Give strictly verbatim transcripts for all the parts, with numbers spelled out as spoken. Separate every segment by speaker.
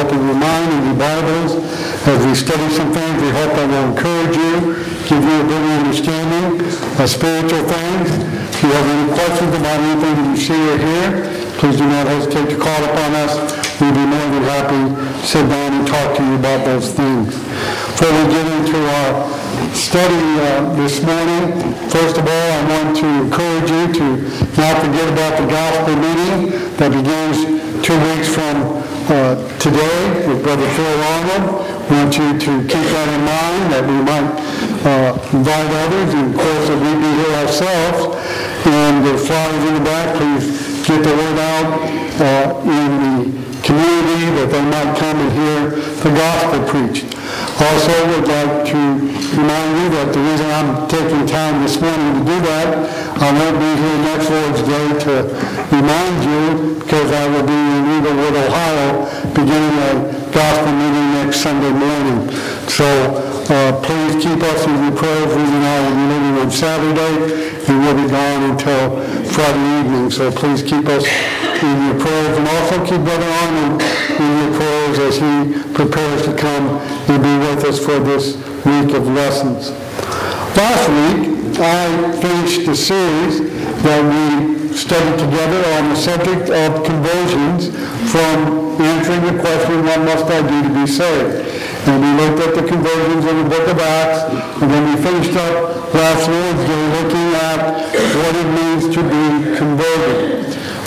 Speaker 1: open your mind and your Bibles as we study some things. We hope that will encourage you, give you a better understanding of spiritual things. If you have any questions about anything that you see or hear, please do not hesitate to call upon us. We'd be more than happy to sit down and talk to you about those things. Before we get into our study uh, this morning, first of all, I want to encourage you to not forget about the gospel meeting that begins two weeks from uh, today with Brother Phil Arnold. We want you to keep that in mind, that we might uh, invite others, and of course that we be here ourselves. And the flyers in the back, please get the word out uh, in the community that they might come and hear the gospel preached. Also, would like to remind you that the reason I'm taking time this morning to do that, I won't be here next Lord's Day to remind you, because I will be in Eaglewood, Ohio, beginning a gospel meeting next Sunday morning. So uh, please keep us in your prayers. We and I will be leaving on Saturday, and we'll be gone until Friday evening. So please keep us in your prayers, and also keep Brother Arnold in your prayers as he prepares to come and be with us for this week of lessons. Last week, I finished the series that we studied together on the subject of conversions, from answering the question, what must I do to be saved? And we looked at the conversions in the book of Acts, and then we finished up last Lord's Day looking at what it means to be converted.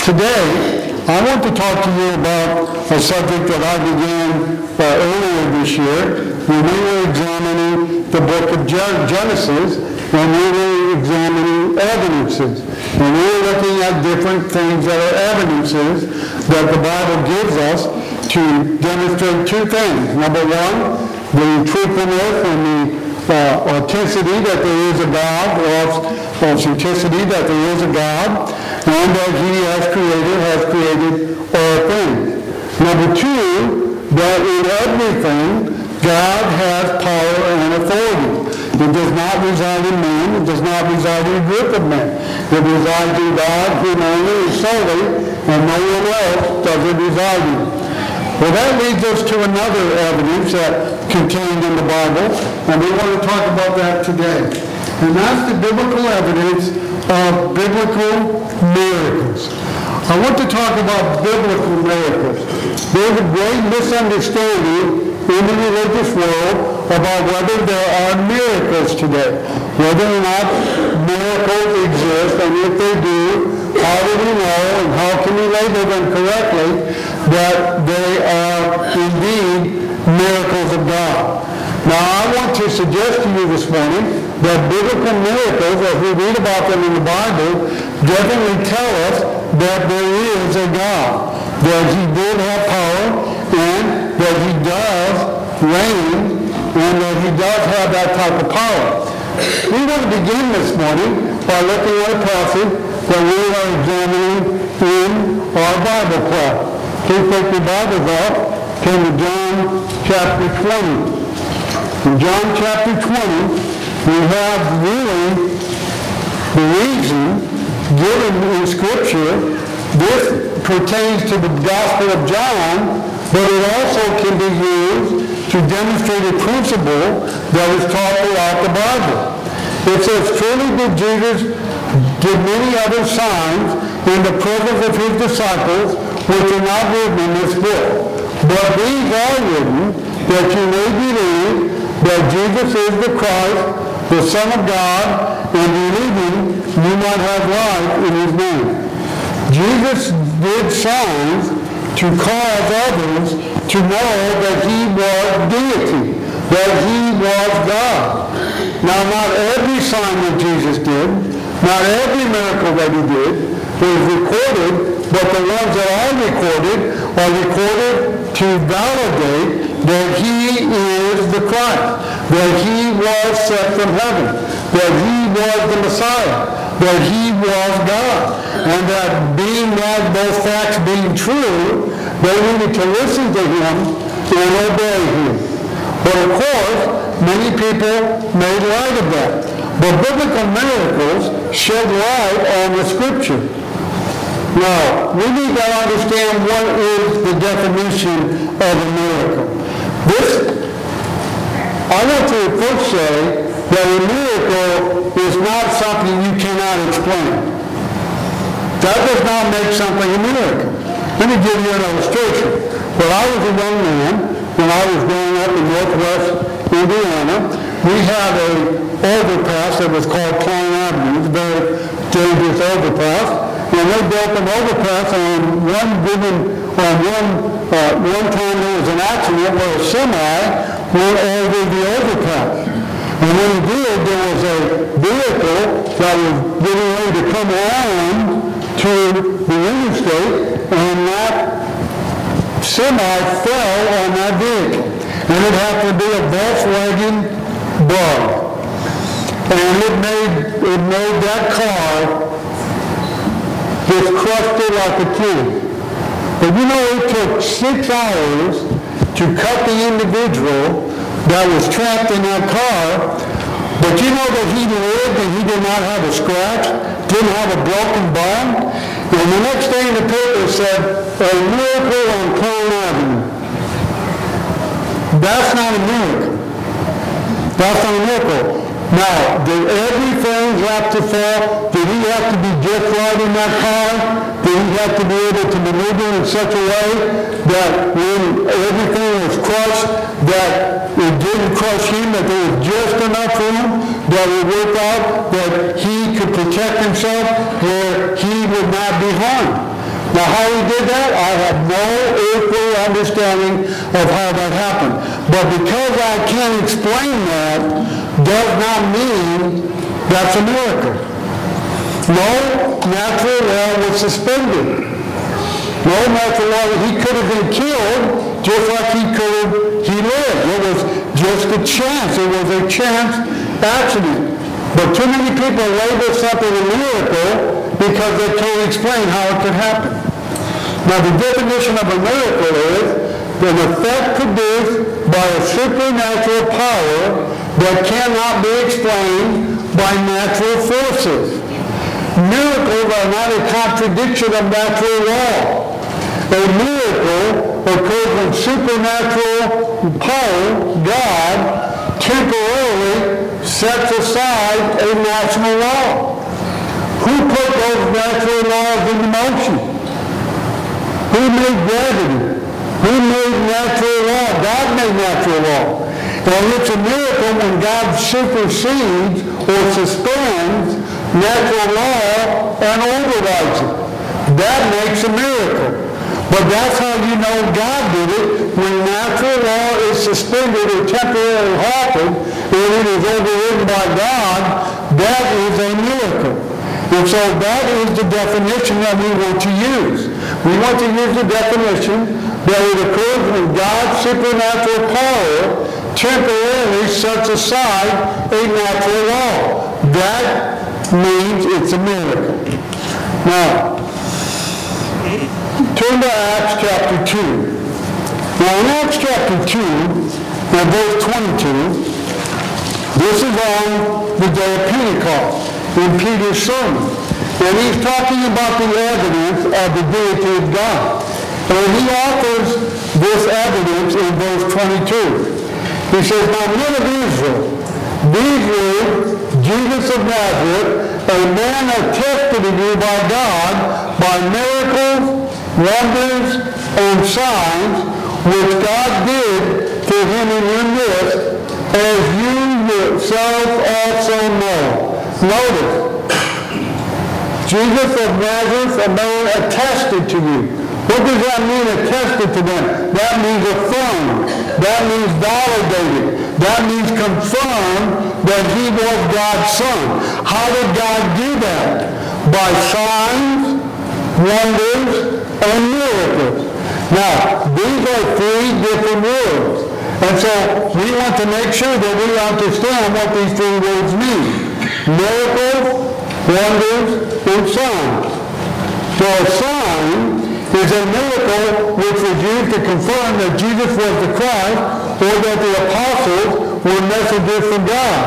Speaker 1: Today, I want to talk to you about a subject that I began uh, earlier this year when we were examining the book of Genesis, and we were examining evidences. And we were looking at different things that are evidences that the Bible gives us to demonstrate two things. Number one, the truthfulness and the uh, authenticity that there is a God, or authenticity that there is a God, and that he has created, has created all things. Number two, that in everything, God has power and authority. It does not reside in man. It does not reside in a group of men. It resides in God, whom only and solely, and no one else does it reside in. Well, that leads us to another evidence that contained in the Bible, and we want to talk about that today. And that's the biblical evidence of biblical miracles. I want to talk about biblical miracles. There's a great misunderstanding in the religious world about whether there are miracles today, whether or not miracles exist, and if they do, how do we know and how can we label them correctly that they are indeed miracles of God. Now, I want to suggest to you this morning that biblical miracles, as we read about them in the Bible, definitely tell us that there is a God, that he did have power, and that he does reign, and that he does have that type of power. We want to begin this morning by looking at a passage that we are examining in our Bible class. Please take your Bibles out, turn to John chapter twenty. In John chapter twenty, we have really the reason given in Scripture. This pertains to the Gospel of John, but it also can be used to demonstrate a principle that is taught throughout the Bible. It says, truly did Jesus did many other signs in the presence of his disciples, which are not written in this book. But these are written that you may believe that Jesus is the Christ, the Son of God, and believing you might have life in his name. Jesus did signs to cause others to know that he was deity, that he was God. Now, not every sign that Jesus did, not every miracle that he did is recorded, but the ones that are recorded are recorded to validate that he is the Christ, that he was sent from heaven, that he was the Messiah, that he was God, and that being that those facts being true, they needed to listen to him and obey him. But of course, many people made light of that. But biblical miracles shed light on the Scripture. Now, we need to understand what is the definition of a miracle. This, I want to first say that a miracle is not something you cannot explain. That does not make something a miracle. Let me give you an illustration. When I was a young man, when I was growing up in northwest Indiana, we had a overpass that was called Klein Avenue. It was a very dangerous overpass. And they built an overpass, and one given, on one, uh, one time there was an accident where a semi went over the overpass. And when it did, there was a vehicle that was getting ready to come on to the interstate, and that semi fell on that vehicle. And it happened to be a Volkswagen Bug. And it made, it made that car just crushed it like a kid. But you know, it took six hours to cut the individual that was trapped in that car. But you know that he lived and he did not have a scratch, didn't have a broken bone. And the next day in the paper said, a miracle on Klein Avenue. That's not a miracle. That's not a miracle. Now, did everything have to fall? Did he have to be just right in that car? Did he have to be able to maneuver in such a way that when everything was crushed, that it didn't crush him, that there was just enough room that it worked out, that he could protect himself where he would not be harmed? Now, how he did that, I have no earthly understanding of how that happened. But because I can't explain that, does not mean that's a miracle. No natural law was suspended. No natural law. He could have been killed just like he could have, he lived. It was just a chance. It was a chance accident. But too many people label something a miracle because they can't explain how it could happen. Now, the definition of a miracle is an effect produced by a supernatural power that cannot be explained by natural forces. Miracles are not a contradiction of natural law. A miracle occurs when supernatural power, God, temporarily sets aside a natural law. Who put those natural laws into motion? Who made gravity? Who made natural law? God made natural law. And it's a miracle when God supersedes or suspends natural law and overrides it. That makes a miracle. But that's how you know God did it. When natural law is suspended or temporarily halted, and it is overridden by God, that is a miracle. And so that is the definition that we want to use. We want to use the definition that it occurs when God's supernatural power temporarily sets aside a natural law. That means it's a miracle. Now, turn to Acts chapter two. Now in Acts chapter two, and verse twenty-two, this is on the day of Pentecost in Peter's sermon. And he's talking about the evidence of the deity of God. And he offers this evidence in verse twenty-two. He says, now men of Israel, these words, Jesus of Nazareth, a man attested to you by God by miracles, wonders, and signs, which God did to him in your midst, as you yourself also know. Notice, Jesus of Nazareth, a man attested to you. What does that mean, attested to them? That means affirmed. That means validated. That means confirmed that he was God's son. How did God do that? By signs, wonders, and miracles. Now, these are three different words. And so we want to make sure that we understand what these three words mean. Miracles, wonders, and signs. So a sign is a miracle which was used to confirm that Jesus was the Christ or that the apostles were messengers from God.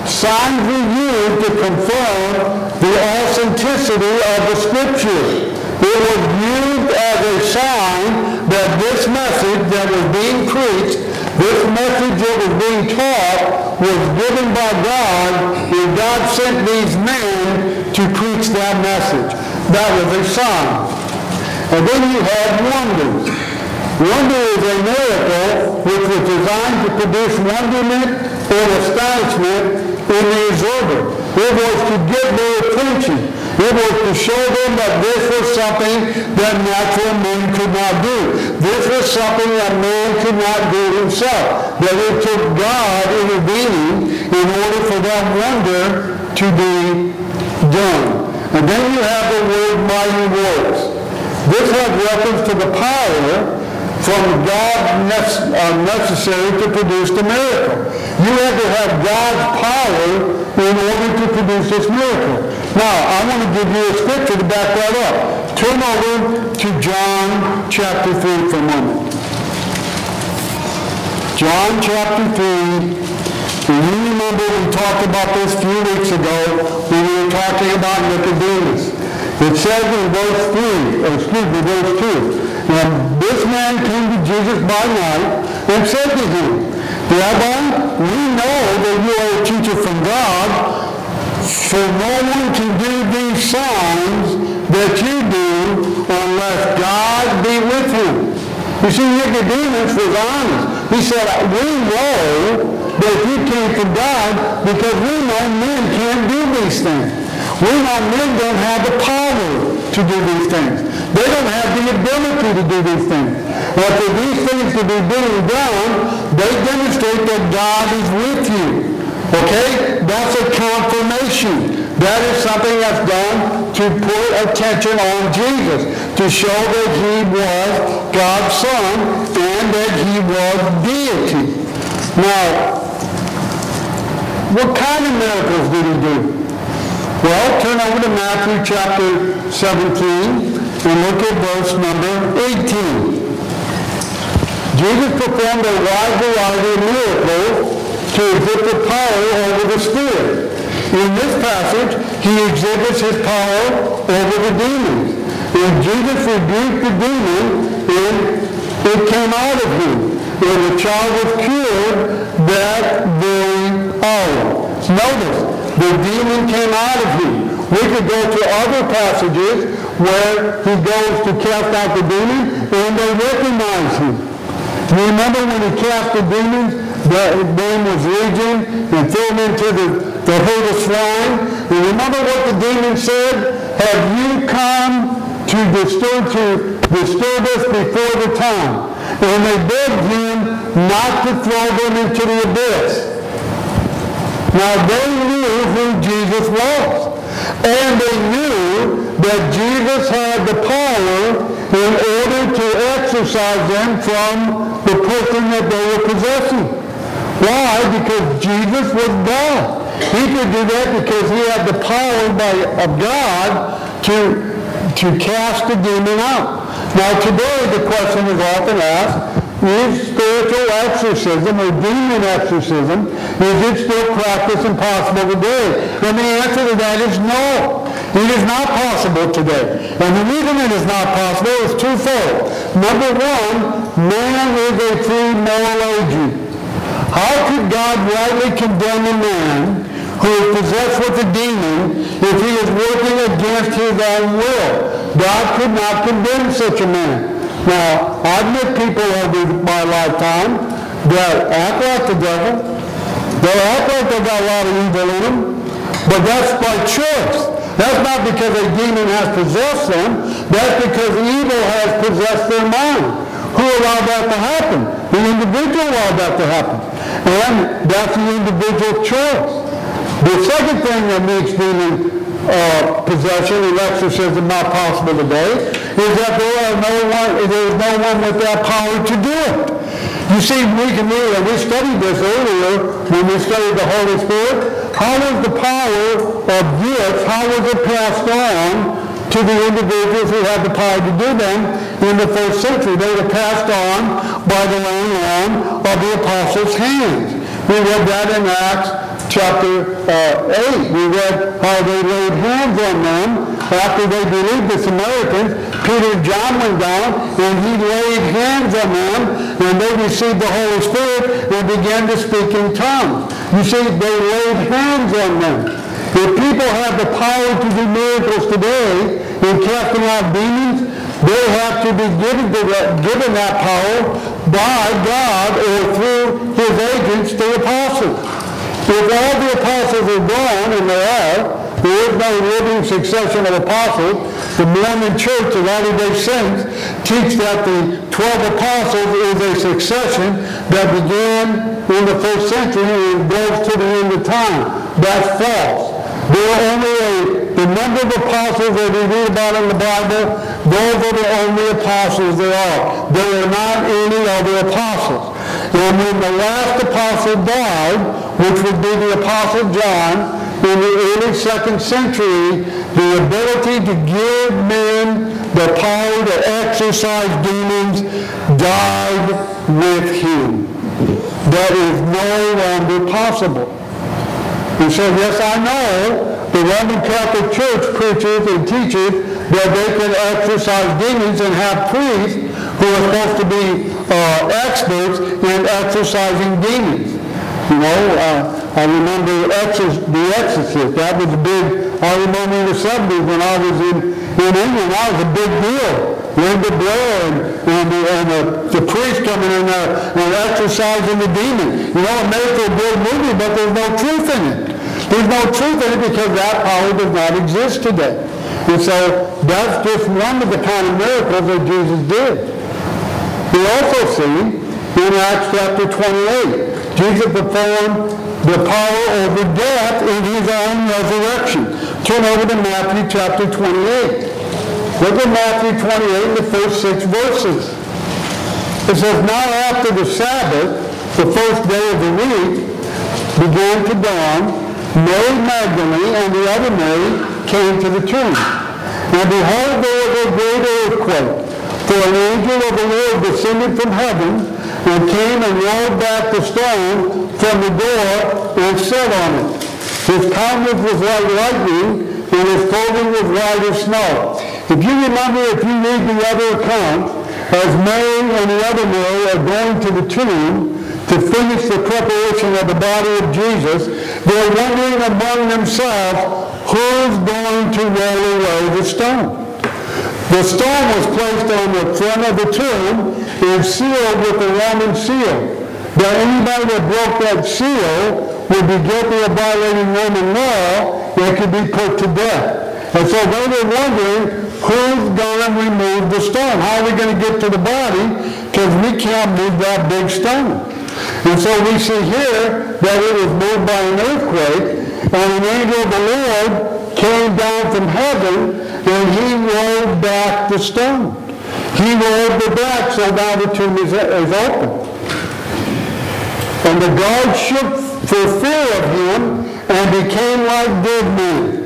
Speaker 1: Signs were used to confirm the authenticity of the Scripture. It was used as a sign that this message that was being preached, this message that was being taught, was given by God, and God sent these men to preach that message. That was a sign. And then you had wonders. Wonder is a miracle which was designed to produce wonderment and astonishment in the observer. It was to get their attention. It was to show them that this was something that natural men could not do. This was something that man could not do himself. That it took God intervening in order for that wonder to be done. And then you have the word mighty works. This has reference to the power from God necessary to produce the miracle. You have to have God's power in order to produce this miracle. Now, I want to give you a scripture to back that up. Turn over to John chapter three for a moment. John chapter three. And you remember we talked about this a few weeks ago when we were talking about Nicodemus. It says in verse three, or excuse me, verse two, and this man came to Jesus by night and said to him, Rabbi, we know that you are a teacher from God, for no one can do these signs that you do unless God be with him. You see, Nicodemus was honest. He said, we know that you came from God because we know men can't do these things. We know men don't have the power to do these things. They don't have the ability to do these things. But for these things to be being done, they demonstrate that God is with you. Okay? That's a confirmation. That is something that's done to put attention on Jesus, to show that he was God's Son and that he was deity. Now, what kind of miracles did he do? Well, turn over to Matthew chapter seventeen and look at verse number eighteen. Jesus performed a wide variety of miracles to exhibit power over the spirit. In this passage, he exhibits his power over the demons. And Jesus rebuked the demon, and it came out of him. And the child was cured that very hour. Notice, the demon came out of him. We could go to other passages where he goes to cast out the demon, and they recognize him. You remember when he cast the demons, the name was Legion, and threw him into the, the herd of swine? And remember what the demon said? Have you come to disturb, to disturb us before the time? And they begged him not to throw them into the abyss. Now they knew who Jesus was. And they knew that Jesus had the power in order to exorcise them from the person that they were possessing. Why? Because Jesus was God. He could do that because he had the power by, of God to, to cast the demon out. Now today the question is often asked, is spiritual exorcism or demon exorcism, is it still practiced and possible today? And the answer to that is no. It is not possible today. And the reason it is not possible is twofold. Number one, man is a free moral agent. How could God rightly condemn a man who is possessed with a demon if he is working against his own will? God could not condemn such a man. Now, I've met people over my lifetime that act like the devil. They act like they got a lot of evil in them, but that's by choice. That's not because a demon has possessed them. That's because evil has possessed their mind. Who allowed that to happen? The individual allowed that to happen. And that's the individual choice. The second thing that makes demon uh, possession and exorcism not possible today is that there are no one, there is no one with that power to do it. You see, we can read, and we studied this earlier when we studied the Holy Spirit. How was the power of gifts, how was it passed on to the individuals who had the power to do them in the first century? They were passed on by the laying on of the apostles' hands. We read that in Acts chapter uh, eight, we read how they laid hands on them after they believed the Samaritans. Peter and John went down, and he laid hands on them, and they received the Holy Spirit and began to speak in tongues. You see, they laid hands on them. If people have the power to do miracles today in casting out demons, they have to be given, to that, given that power by God or through his agents, the apostles. If all the apostles are gone, and there are, there is no living succession of apostles. The Mormon Church, the Latter-day Saints, teach that the twelve apostles is a succession that began in the first century and goes to the end of time. That's false. There are only a, the number of apostles that we read about in the Bible, those are the only apostles there are. There are not any other apostles. And when the last apostle died, which would be the Apostle John, in the early second century, the ability to give men the power to exorcise demons died with him. That is no longer possible. And so, yes, I know the Roman Catholic Church preaches and teaches that they can exorcise demons and have priests who are supposed to be uh, experts in exorcising demons. You know, uh, I remember Exorcist, The Exorcist. That was a big, I remember in the seventies when I was in, in England, that was a big deal. Linda Blair and, and, the, and the, the priest coming in there and exorcising the demon. You know, it made for a good movie, but there's no truth in it. There's no truth in it because that power does not exist today. And so that's just one of the kind of miracles that Jesus did. We also see in Acts chapter twenty-eight, Jesus performed the power over death in his own resurrection. Turn over to Matthew chapter twenty-eight. Look at Matthew twenty-eight, the first six verses. It says, now after the Sabbath, the first day of the week, began to dawn, Mary Magdalene and the other Mary came to the tomb. And behold, there was a great earthquake, for an angel of the Lord descended from heaven and came and rolled back the stone from the door and sat on it. His countenance was like lightning, and his clothing was white as snow. If you remember, if you read the other account, as Mary and the other Mary are going to the tomb to finish the preparation of the body of Jesus, they're wondering among themselves, who's going to roll away the stone? The stone was placed on the front of the tomb and sealed with the Roman seal. That anybody that broke that seal would be guilty of violating Roman law and could be put to death. And so they were wondering, who's going to remove the stone? How are we going to get to the body? Because we can't move that big stone. And so we see here that it was moved by an earthquake, and an angel of the Lord came down from heaven, and he rolled back the stone. He rolled it back, so now the tomb is, is open. And the guards shook for fear of him and became like dead men.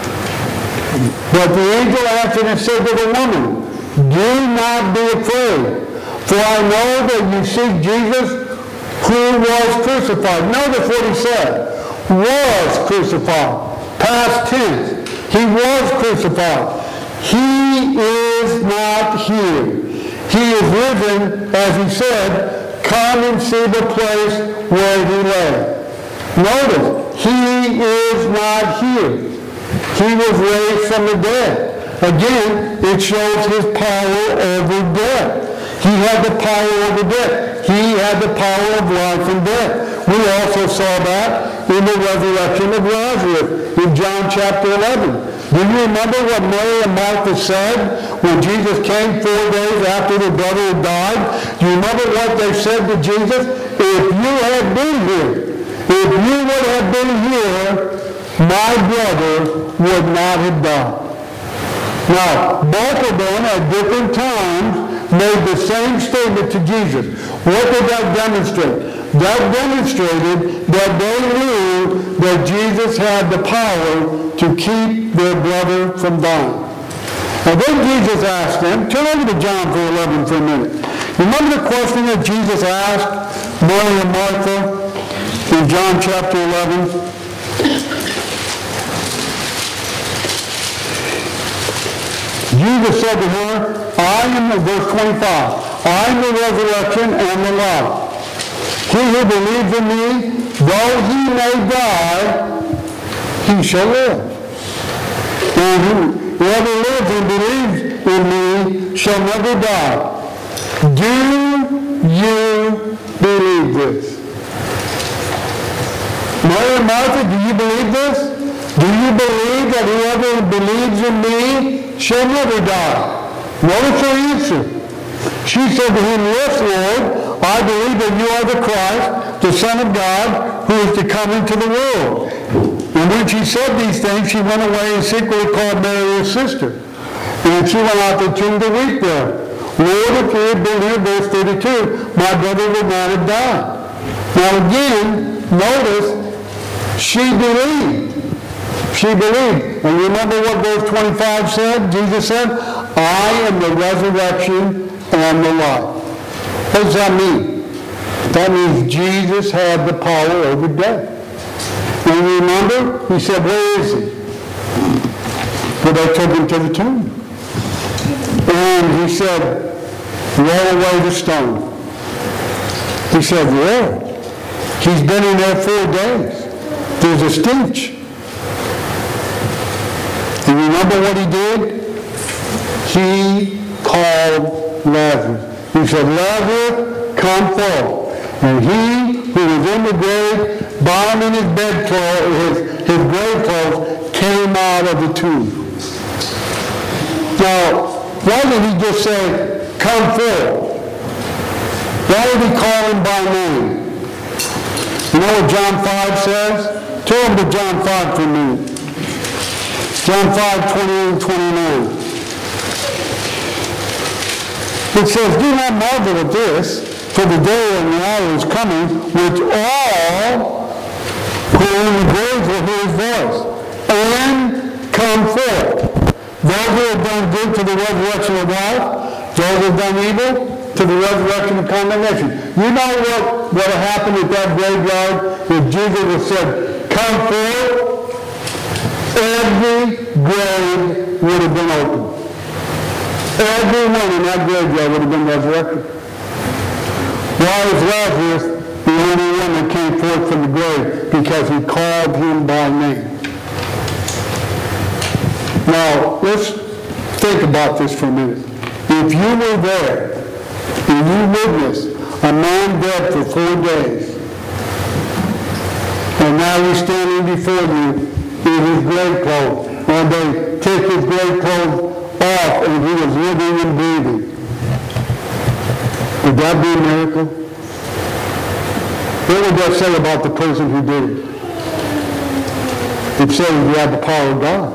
Speaker 1: But the angel answered and said to the woman, do not be afraid, for I know that you seek Jesus who was crucified. Notice what he said. Was crucified. Past tense. He was crucified. He is not here. He is risen, as he said, come and see the place where he lay. Notice, he is not here. He was raised from the dead. Again, it shows his power over death. He had the power over death. He had the power of life and death. We also saw that in the resurrection of Lazarus in John chapter eleven. Do you remember what Mary and Martha said when Jesus came four days after their brother had died? Do you remember what they said to Jesus? If you had been here, if you would have been here, my brother would not have died. Now, both of them at different times made the same statement to Jesus. What did that demonstrate? That demonstrated that they knew that Jesus had the power to keep their brother from dying. And then Jesus asked them, turn over to John four eleven for a minute. Remember the question that Jesus asked Mary and Martha In John chapter eleven, Jesus said to her, I am the, verse twenty-five, I am the resurrection and the life. He who believes in me, though he may die, he shall live. And whoever lives and believes in me shall never die. Do you believe this? Mary and Martha, do you believe this? Do you believe that whoever believes in me shall never die? Notice her answer. She said to him, yes, Lord, I believe that you are the Christ, the Son of God, who is to come into the world. And when she said these things, she went away and secretly called Mary his sister. And she went out to the tomb to weep there. Lord, if you had been here, verse thirty-two, my brother would not have died. Now again, notice, she believed. She believed. And remember what verse twenty-five said? Jesus said, I am the resurrection and the life. What does that mean? That means Jesus had the power over death. And remember, he said, where is he? Well, they took him to the tomb. And he said, roll away the stone. He said, Lord, he's been in there four days. There's a stench. And remember what he did? He called Lazarus. He said, Lazarus, come forth. And he who was in the grave, bound in his bedclothes, his, his grave clothes, came out of the tomb. Now, why did he just say, come forth? Why did he call him by name? You know what John five says? Turn to John five for a minute. John five, twenty-eight and twenty-nine. It says, do not marvel at this, for the day and the hour is coming, which all who are in the graves will hear his voice, and come forth. Those who have done good to the resurrection of life, those who have done evil to the resurrection of condemnation. You know what would have happened at that graveyard if Jesus had said, come forth? Every grave would have been open. Everyone in that graveyard would have been resurrected. Why is Lazarus the only one that came forth from the grave? Because he called him by name. Now, let's think about this for a minute. If you were there and you witnessed a man dead for four days, and now he's standing before you in his grave clothes, and they take his grave clothes off and he was living and breathing, would that be a miracle? What would that say about the person who did it? It says he had the power of God.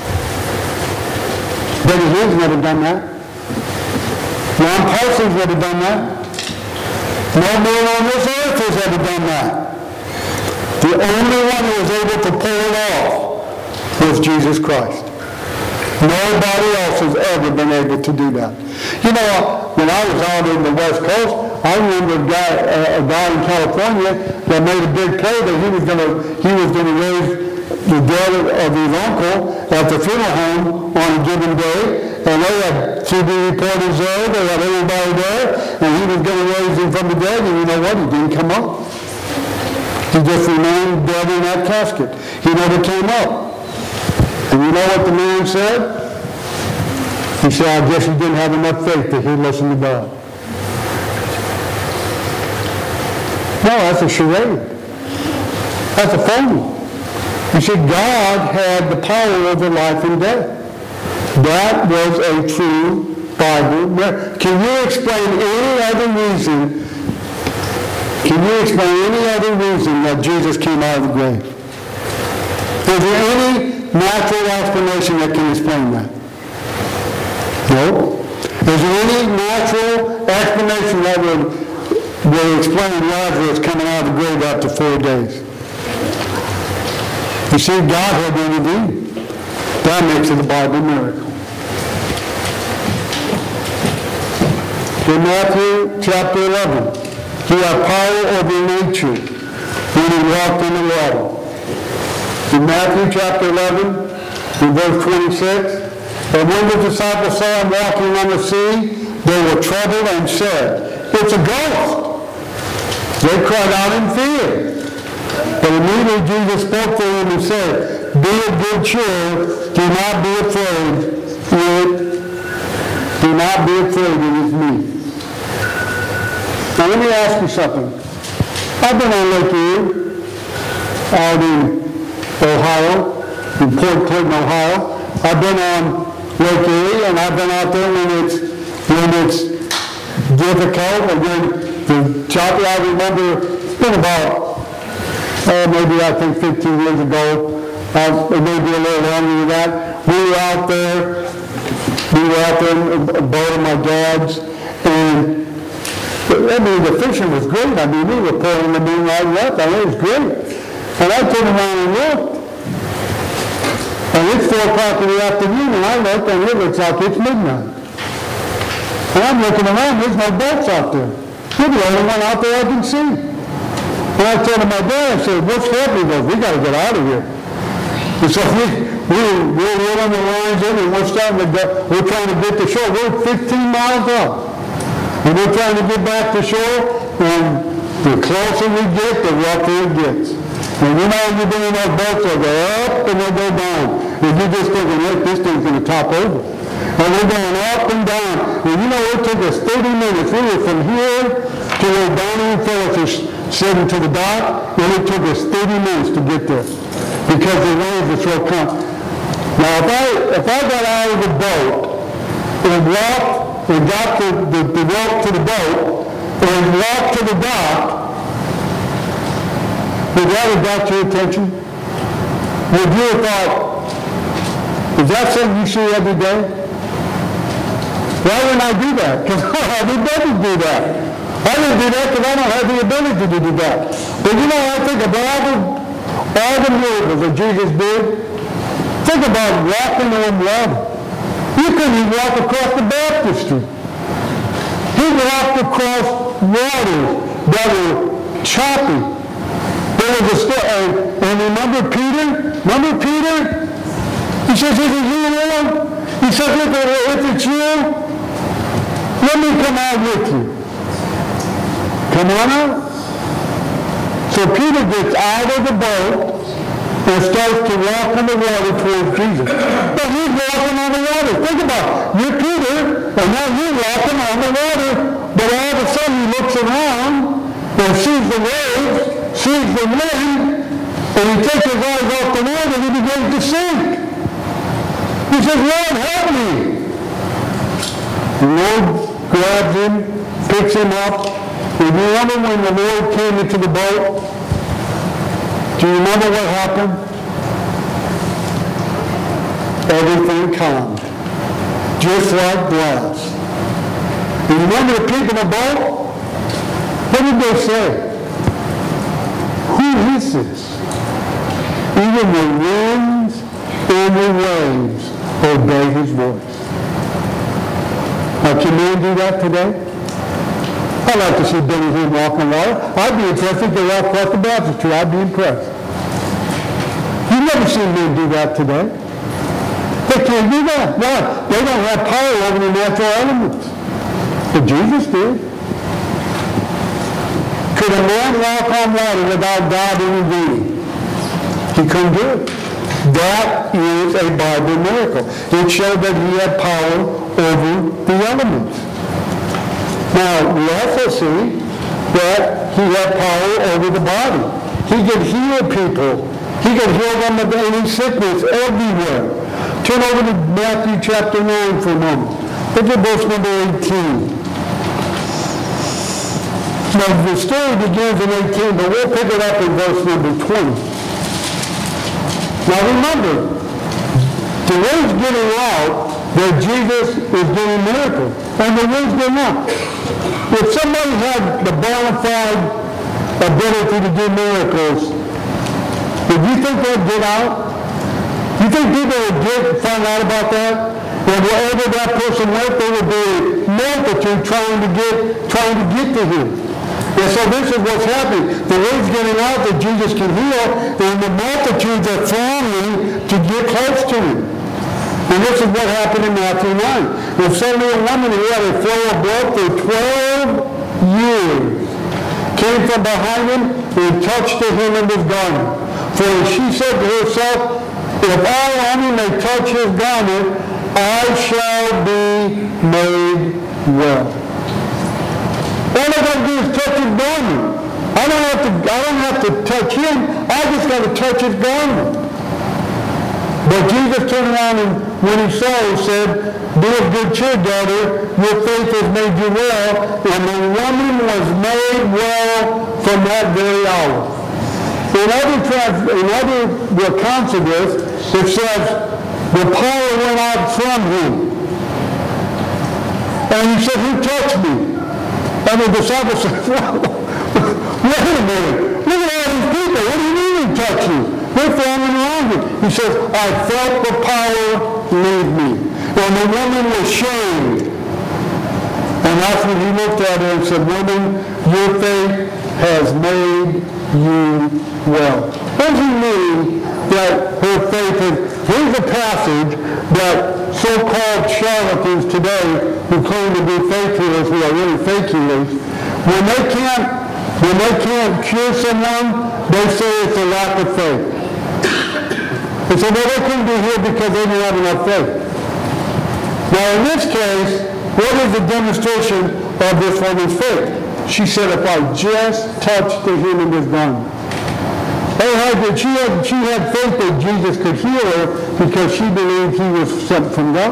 Speaker 1: But he has never done that. Ron Parsons never done that. No man on this earth has ever done that. The only one who was able to pull it off was Jesus Christ. Nobody else has ever been able to do that. You know, when I was out in the West Coast, I remember a guy, uh, a guy in California that made a big play that he was going to he was going to raise the dead of his uncle at the funeral home on a given day, and they had T V reporters there, they had everybody there, and he was going to raise him from the dead, and you know what? He didn't come up. He just remained dead in that casket. He never came up. And you know what the man said? He said, I guess he didn't have enough faith that he'd listen to God. No, that's a charade. That's a phony. You see, God had the power over life and death. That was a true Bible miracle. Can you explain any other reason, can you explain any other reason that Jesus came out of the grave? Is there any natural explanation that can explain that? No. Is there any natural explanation that would, would explain Lazarus coming out of the grave after four days? You see, God had to intervene. That makes it a Bible miracle. In Matthew chapter eleven, he had power over nature. When he walked in the water. In Matthew chapter eleven, in verse twenty-six, and when the disciples saw him walking on the sea, they were troubled and said, "It's a ghost." They cried out in fear. But immediately Jesus spoke to them and said, "Be of good cheer, do not be afraid. It, do not be afraid, it is me." Now let me ask you something. I've been on Lake Erie, out in Ohio, in Port Clinton, Ohio. I've been on Lake Erie, and I've been out there when it's when it's difficult, or when the choppy. I remember it's been about oh, maybe I think fifteen years ago, uh, maybe a little longer than that. We were out there. We were out there in a boat of my dad's, and I mean, the fishing was great. I mean, we were pulling the moonlight left. I mean, it was great. And I turned around and looked. And it's four o'clock in the afternoon, and I looked, and it looks like it's midnight. And I'm looking around, there's no boats out there. We're the only one out there I can see. And I told my dad, I said, "What's happening?" He goes, "We got to get out of here." And so we, we, we're rolling the lines in, and we're starting to go, we're trying to get to shore. We're fifteen miles out. And we're trying to get back to shore, and the closer we get, the rougher it gets. And you know, you've been in those boats, they'll go up and they'll go down. And you're just thinking, "Look, this thing's going to top over." And we're going up and down. And you know, it took us thirty minutes. We were from here to where Donnie and Phyllis are sitting to the dock, and it took us thirty minutes to get there because the waves were so calm. Now, if I, if I got out of the boat and walked and got the, the, the rope to the boat and walked to the dock, would that have got your attention? Would you have thought, is that something you see every day? Why wouldn't I do that? Because everybody do that. I didn't do that because I don't have the ability to do that. But you know, I think of all the, all the miracles that Jesus did. Think about walking on water. You couldn't even walk across the baptistry. He walked across waters that were choppy. There was a st- and, and remember Peter? Remember Peter? He says, "Is it you, Lord?" He says, "Look, if it's you, let me come out with you." Come on out. So Peter gets out of the boat and starts to walk on the water towards Jesus. But he's walking on the water. Think about it. You're Peter, and now you're walking on the water. But all of a sudden he looks around and sees the waves, sees the wind, and he takes his eyes off the water and he begins to sink. He says, "Lord, help me." The Lord grabs him, picks him up. And you remember when the Lord came into the boat? Do you remember what happened? Everything calmed. Just like glass. And you remember the people in the boat? What did they say? "Who is this? Even the winds and the waves obey his voice." Now, can men do that today? I'd like to see Billy Hinn walk on water. I'd be impressed if they walk across the baptistry. I'd be impressed. You've never seen men do that today. They can't do that. Why? They don't have power over the natural elements. But Jesus did. Could a man walk on water without God intervening? He couldn't do it. That is a Bible miracle. It showed that he had power over the elements. Now, we also see that he had power over the body. He could heal people. He could heal them of any sickness everywhere. Turn over to Matthew chapter nine for a moment. Look at verse number eighteen. Now, the story begins in eighteen, but we'll pick it up in verse number twenty. Now, remember, the word's getting out that Jesus is doing miracles. And the word's getting out. If somebody had the bona fide ability to do miracles, would you think they'd get out? You think people would get, find out about that? And wherever that person went, there would be a multitude trying to get, trying to get to him. And so this is what's happening. The word's getting out that Jesus can heal, and the multitudes are thronging to get close to him. And this is what happened in Matthew nine. And suddenly a woman who had a flow of blood for twelve years came from behind him and touched the hem of his garment. For she said to herself, if I only may touch his garment, I shall be made well. All I got to do is touch his garment. I don't have to, I don't have to touch him. I just got to touch his garment. But Jesus turned around and when he saw it, said, be of good cheer, daughter, your faith has made you well. And the woman was made well from that very hour. In other, trans- in other accounts of this, it says, the power went out from him. And he said, who touched me? And the disciples said, well, wait a minute. Look at all these people. What do you mean he touched you? They're thronging around you. He says, I felt the power leave me. And the woman was shamed. And that's when he looked at her and said, woman, your faith has made you well. What does he mean that her faith is? Here's a passage that so-called charlatans today who claim to be faith healers, who are really fake healers, when they can't, when they can't cure someone, they say it's a lack of faith. They say, well, they couldn't be healed because they didn't have enough faith. Now, in this case, what is the demonstration of this woman's faith? She said, if I just touched the hem of his garment. They had, she, had, she had faith that Jesus could heal her because she believed he was sent from God.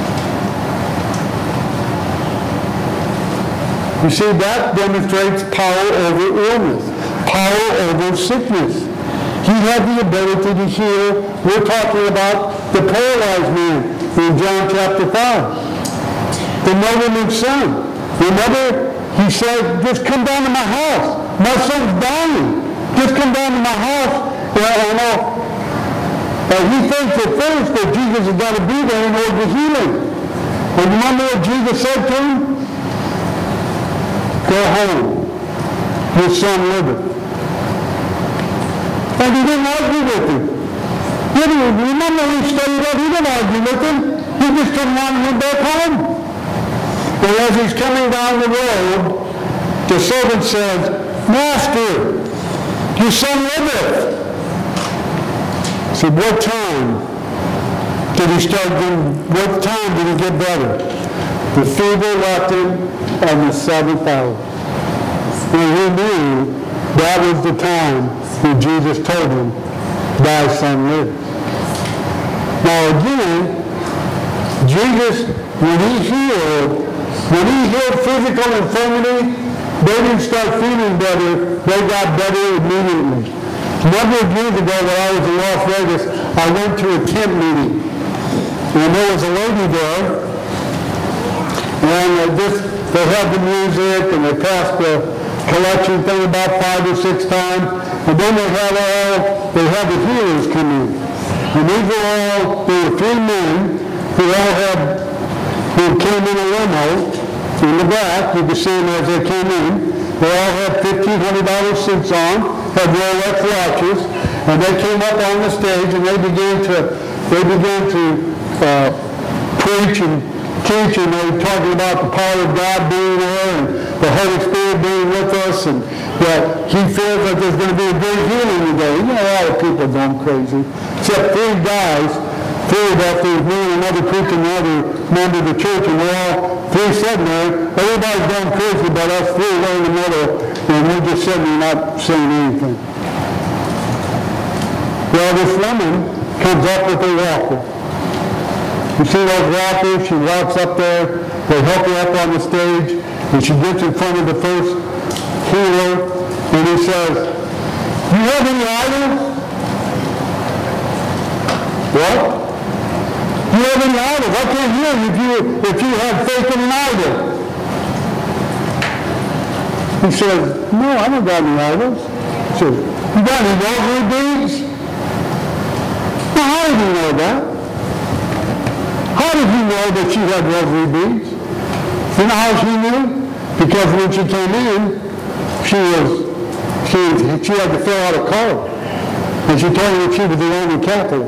Speaker 1: You see, that demonstrates power over illness, power over sickness. He had the ability to heal. We're talking about the paralyzed man in John chapter five. The nobleman's son. Remember, he said, just come down to my house. My son's dying. Just come down to my house. And, you know, and he thinks at first that Jesus has got to be there in order to heal him. And remember what Jesus said to him? Go home. Your son liveth. And he didn't argue with him. Did he? Remember we studied that? He didn't argue with him. He just didn't want to go back home. And as he's coming down the road, the servant says, Master, your son liveth. I said, what time did he start getting, what time did he get better? The fever left him on the seventh hour. And he knew that was the time when Jesus told him, thy son lives. Now again, Jesus, when he healed, when he healed physical infirmity, they didn't start feeling better, they got better immediately. A number of years ago when I was in Las Vegas, I went to a tent meeting. And there was a lady there, and uh, this, they had the music, and they passed the collection thing about five or six times, and then they had all, they had the healers come in. And these were all, there were three men who all had, who came in a limo in the back. You could see them as they came in. They all had fifteen hundred dollars suits on, had Rolex watches, and they came up on the stage and they began to, they began to uh, preach and teach, and they were talking about the power of God being there and the Holy Spirit being with us, and that he feels that there's going to be a great healing today. You know, a lot of people are going crazy. Except three guys, three of us, there was me and another preacher and another member of the church, and we're all three sitting there. Everybody's going crazy, but us three are in the middle, and we're just sitting there not saying anything. Well, this woman comes up with a walker. You see those walkers? She walks up there, they help her up on the stage, and she gets in front of the first healer, and he says, "Do you have any idols?" What? "Do you have any idols? I can't hear you if you, if you have faith in an idol." He says, "No, I don't got any idols." He says, "You got any rosary beads?" "Well, how did you know that?" "How did you know that she had rosary beads?" You know how she knew? Because when she came in, she was, she, she had to fill out a card. And she told him that she was the only Catholic.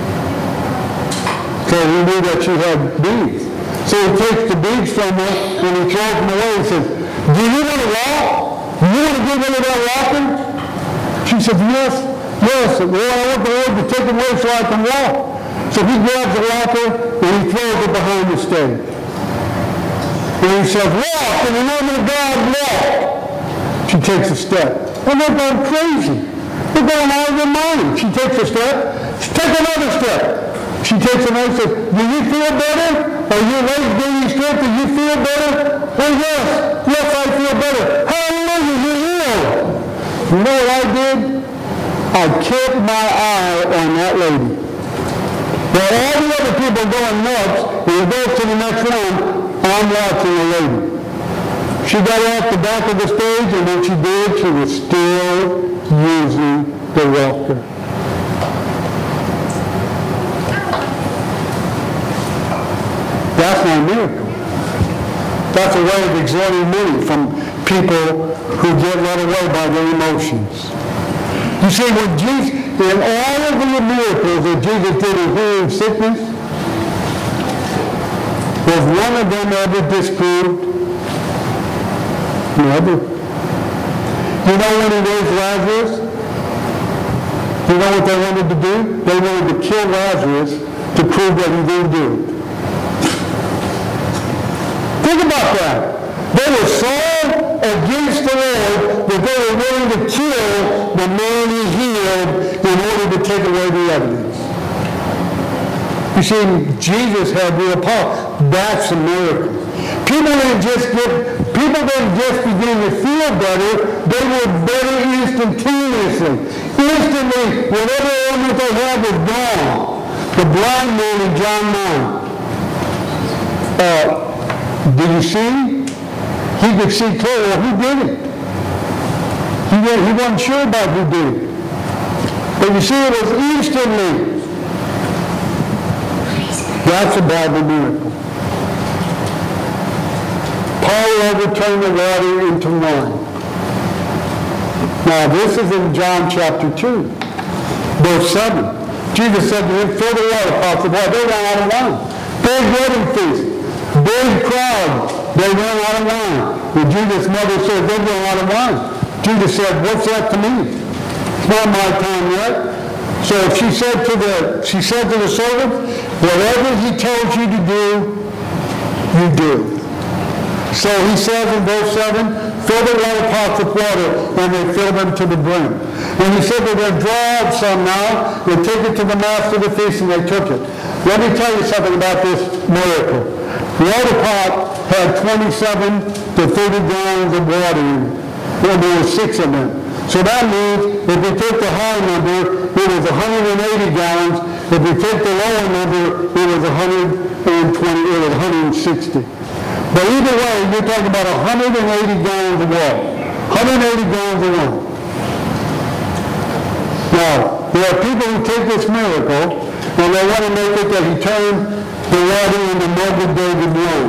Speaker 1: So he knew that she had beads. So he takes the beads from her and he throws them away and says, do you want to walk? Do you want to get rid of that walking? She says, yes, yes. Well, I want the Lord to take it away so I can walk. So he grabs the locker and he throws it behind the stage. And he says, walk, in the name of God, walk. She takes a step. And they're going crazy. They're going out of their mind. She takes a step. She takes another step. She takes another step. Do you feel better? Are your legs gaining strength? Do you feel better? Oh, yes. Yes, I feel better. Hallelujah, you're healed. You know what I did? I kept my eye on that lady. While all the other people going nuts, and it goes to the next one, I'm watching the lady. She got off the back of the stage, and when she did, she was still using the walker. That's my miracle. That's a way of extorting money from people who get led away by their emotions. You see, when Jesus, in all of the miracles that Jesus did in healing sickness, was one of them ever disproved? Never. You know when he raised Lazarus? You know what they wanted to do? They wanted to kill Lazarus to prove that he didn't do it. Think about that. They were so against the Lord that they were willing to kill the man he healed in order to take away the evidence. You see, Jesus had real power. That's a miracle. People didn't just get, people didn't just begin to feel better. They were better instantaneously. Instantly, whatever ailment they had was gone. The blind man in John nine. Uh, did you see? He could see clearly. Well, who did it? He, he wasn't sure about who did it. But you see, it was instantly. That's a Bible miracle. Paul overturned the water into wine. Now, this is in John chapter two, verse seven. Jesus said to him, fill the water pots with water. They ran out of wine. Big wedding feast. Big crowd. They ran out of wine. And Jesus' mother said, they ran out of wine. Jesus said, what's that to me? It's not my time yet. So she said to the she said to the servant, whatever he tells you to do, you do. So he says in verse seven, fill the water pots with water, and they filled them to the brim. And he said they're going to draw out some now, and take it to the master of the feast, and they took it. Let me tell you something about this miracle. The water pot had twenty-seven to thirty gallons of water in it. Well, there were six of them. So that means if we take the high number, it was one hundred eighty gallons. If we take the lower number, it was one hundred twenty, it was one hundred sixty. But either way, you're talking about one hundred eighty gallons of water. one hundred eighty gallons of water. Now, there are people who take this miracle, and they want to make it that he turned the water into Molded David wine.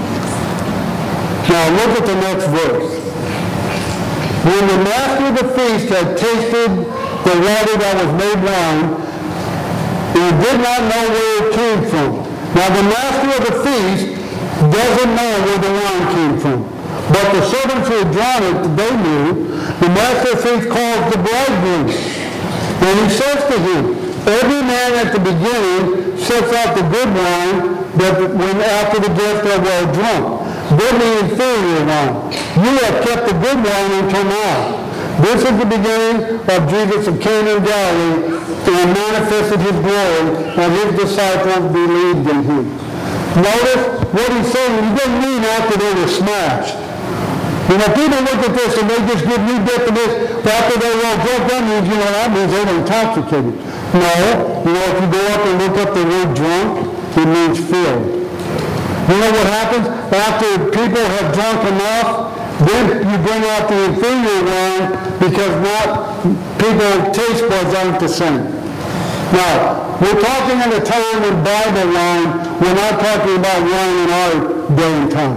Speaker 1: Now, look at the next verse. When the master of the feast had tasted the water that was made wine, he did not know where it came from. Now the master of the feast doesn't know where the wine came from. But the servants who had drawn it, they knew. The master of the feast calls the bridegroom. And he says to him, every man at the beginning sets out the good wine, but when after the guests are well drunk. Then the inferior wine. You have kept the good wine until now. This is the beginning of Jesus of Cana in Galilee, and manifested his glory, and his disciples believed in him. Notice what he's saying. He doesn't mean after they were smashed. You know, people look at this and they just give new definition. After they were all drunk, that means, you know, that means they were intoxicated. No. You know, if you go up and look up the word drunk, it means filled. You know what happens? After people have drunk enough, then you bring out the inferior wine because not people's taste buds aren't the same. Now, we're talking at a time in Bible wine, we're not talking about wine in our day and time.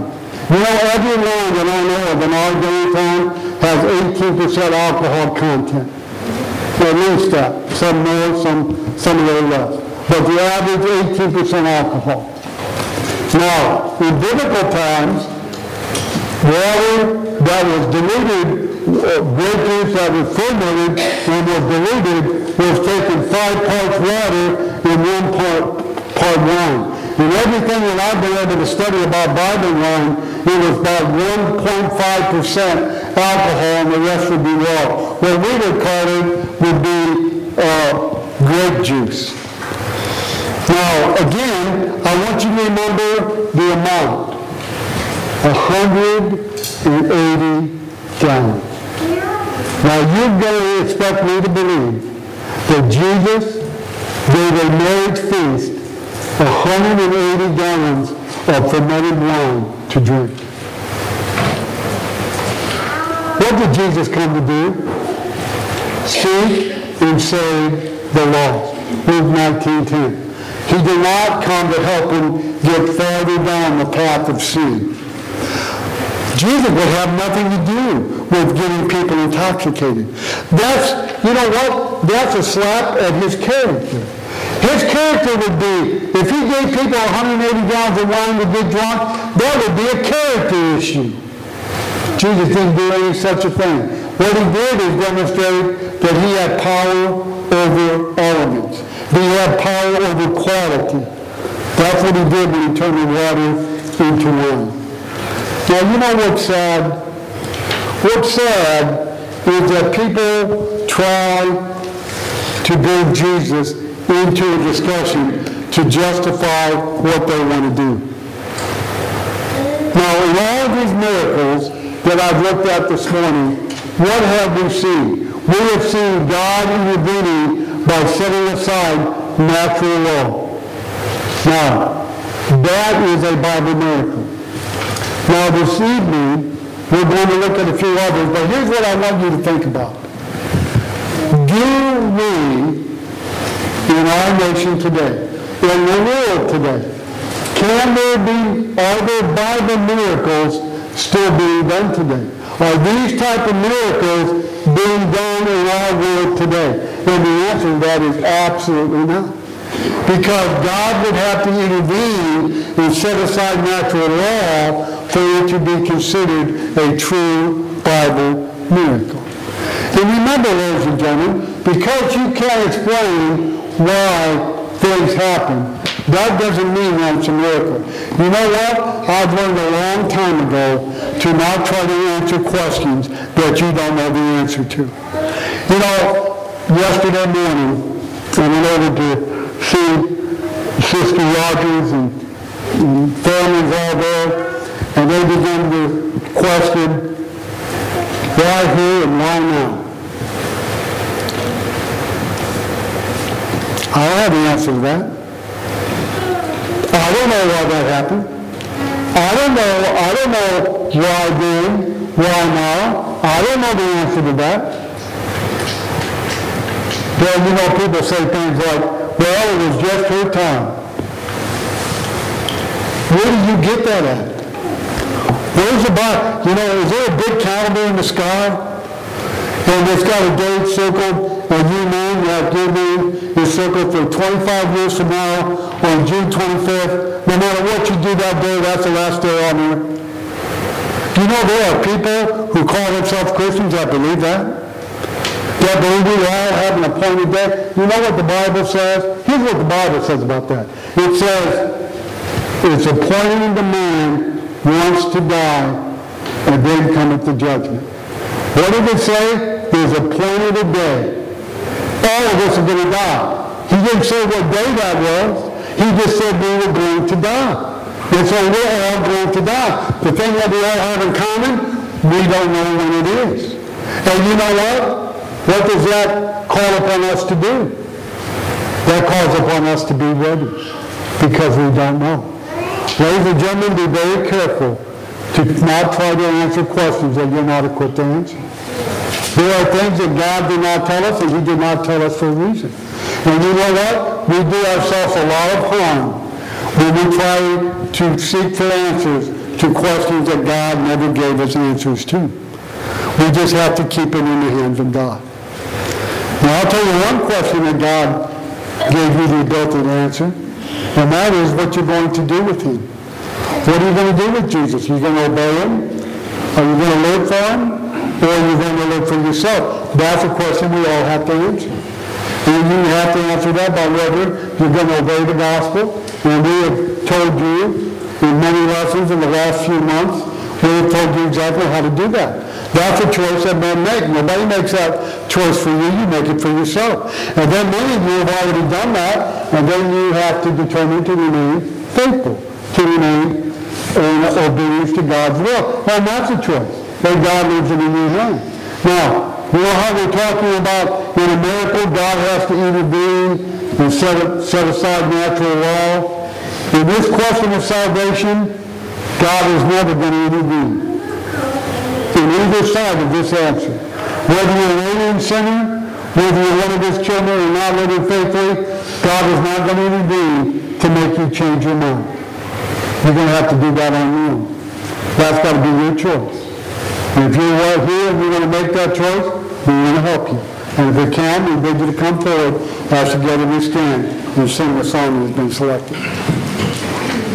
Speaker 1: You know, every wine that I know of in our day and time has eighteen percent alcohol content. At least that. Some more, some, some a little less. But the average, eighteen percent alcohol. Now, in biblical times, water that was diluted, uh, grape juice that was fermented and was diluted, was taken five parts water and one part, part wine. And everything that I've been able to study about Bible wine, it was about one point five percent alcohol and the rest would be water. What we would call it would be uh, grape juice. Now, again, I want you to remember the amount. one hundred eighty gallons. Now, you're going to expect me to believe that Jesus gave a marriage feast one hundred eighty gallons of fermented wine to drink. What did Jesus come to do? Seek and save the lost. Luke nineteen ten. He did not come to help him get farther down the path of sin. Jesus would have nothing to do with getting people intoxicated. That's, you know what? That's a slap at his character. His character would be, if he gave people one hundred eighty gallons of wine to get drunk, that would be a character issue. Jesus didn't do any such a thing. What he did is demonstrate that he had power over elements. He had power over quality. That's what he did when he turned the water into wine. Now, you know what's sad? What's sad is that people try to bring Jesus into a discussion to justify what they want to do. Now, in all of these miracles that I've looked at this morning, what have we seen? We have seen God intervening by setting aside natural law. Now, that is a Bible miracle. Now, this evening, we're going to look at a few others, but here's what I want you to think about. Do we, in our nation today, in the world today, can there be, are there Bible miracles still being done today? Are these type of miracles being done in our world today? And the answer to that is absolutely not. Because God would have to intervene and set aside natural law for it to be considered a true Bible miracle. And remember, ladies and gentlemen, because you can't explain why things happen, that doesn't mean that it's a miracle. You know what? I've learned a long time ago to not try to answer questions that you don't know the answer to. You know, yesterday morning, I went over to see Sister Rogers and, and families all there, and they began to question why here and why now. I don't have the answer to that. I don't know why that happened. I don't know, I don't know why then, why now. I don't know the answer to that. Well, you know, people say things like, well, it was just her time. Where do you get that at? Where's the Bible? You know, is there a big calendar in the sky? And it's got a date circled, and you mean that your name is circled for twenty-five years from now on June twenty-fifth. No matter what you do that day, that's the last day on earth. You know there are people who call themselves Christians that believe that? That believe we all have an appointed day. You know what the Bible says? Here's what the Bible says about that. It says, it's appointed the man once to die, and then cometh the judgment. What did it say? There's appointed a day. All of us are going to die. He didn't say what day that was. He just said we were going to die. And so we're all going to die. The thing that we all have in common, we don't know when it is. And you know what? What does that call upon us to do? That calls upon us to be ready, because we don't know. Ladies and gentlemen, be very careful to not try to answer questions that you're not equipped to answer. There are things that God did not tell us, and He did not tell us for a reason. And you know what? We do ourselves a lot of harm when we try to seek for answers to questions that God never gave us answers to. We just have to keep it in the hands of God. Now, I'll tell you one question that God gave you the ability to answer, and that is what you're going to do with him. What are you going to do with Jesus? Are you going to obey him? Are you going to live for him? Or are you going to live for yourself? That's a question we all have to answer. And you have to answer that by whether you're going to obey the gospel. And we have told you in many lessons in the last few months, we have told you exactly how to do that. That's a choice that men make. Nobody makes that choice for you. You make it for yourself. And then many of you have already done that, and then you have to determine to remain faithful, to remain in obedience to God's will. And that's a choice that God lives in your hand. Now, you know how we're talking about in a miracle, God has to intervene and set, it, set aside natural law. In this question of salvation, God is never going to intervene in either side of this answer. Whether you're an alien sinner, whether you're one of his children and not living faithfully, God is not going to intervene to make you change your mind. You're going to have to do that on your own. That's got to be your choice. And if you're right here and you're going to make that choice, we want to help you. And if we can, we beg you to come forward as together we stand and sing the song that has been selected.